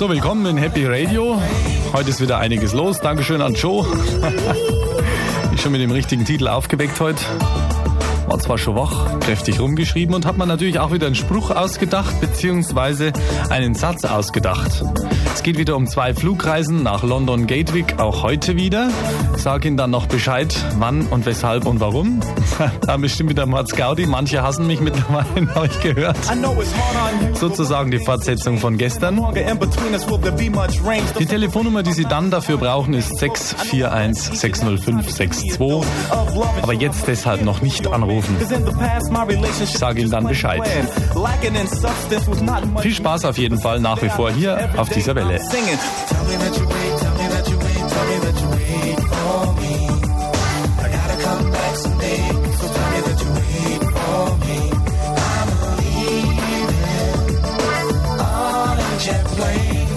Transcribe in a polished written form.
So, willkommen in Happy Radio. Heute ist wieder einiges los. Dankeschön an Joe. Ich schon mit dem richtigen Titel aufgeweckt heute. War zwar schon wach, kräftig rumgeschrieben und hat man natürlich auch wieder einen Spruch ausgedacht, beziehungsweise einen Satz ausgedacht. Es geht wieder um 2 Flugreisen nach London Gatwick, auch heute wieder. Ich sage Ihnen dann noch Bescheid, wann und weshalb und warum. Da bestimmt wieder Mords Gaudi, manche hassen mich mittlerweile, habe ich gehört. Sozusagen die Fortsetzung von gestern. Die Telefonnummer, die Sie dann dafür brauchen, ist 641 605 62. Aber jetzt deshalb noch nicht anrufen. Ich sage Ihnen dann Bescheid. Viel Spaß auf jeden Fall nach wie vor hier auf dieser Welle. Jet plane.